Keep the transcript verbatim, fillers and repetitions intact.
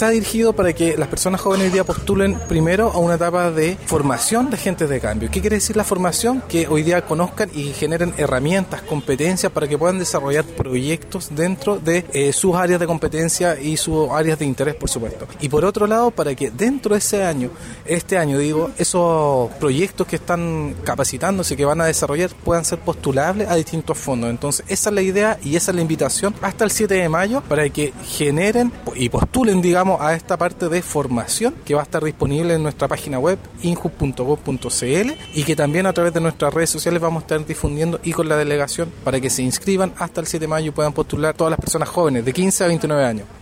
está dirigido para que las personas jóvenes hoy día postulen primero a una etapa de formación de agentes de cambio. ¿Qué quiere decir la formación? Que hoy día conozcan y generen herramientas, competencias para que puedan desarrollar proyectos dentro de eh, sus áreas de competencia y sus áreas de interés, por supuesto. Y por otro lado, para que dentro de ese año, este año digo, esos proyectos que están capacitándose, que van a desarrollar, puedan ser postulables a distintos fondos. Entonces, esa es la idea y esa es la invitación hasta el siete de mayo para que generen y postulen, digamos, a esta parte de formación que va a estar disponible en nuestra página web injus punto gob punto cl y que también a través de nuestras redes sociales vamos a estar difundiendo y con la delegación para que se inscriban hasta el siete de mayo y puedan postular todas las personas jóvenes de quince a veintinueve años.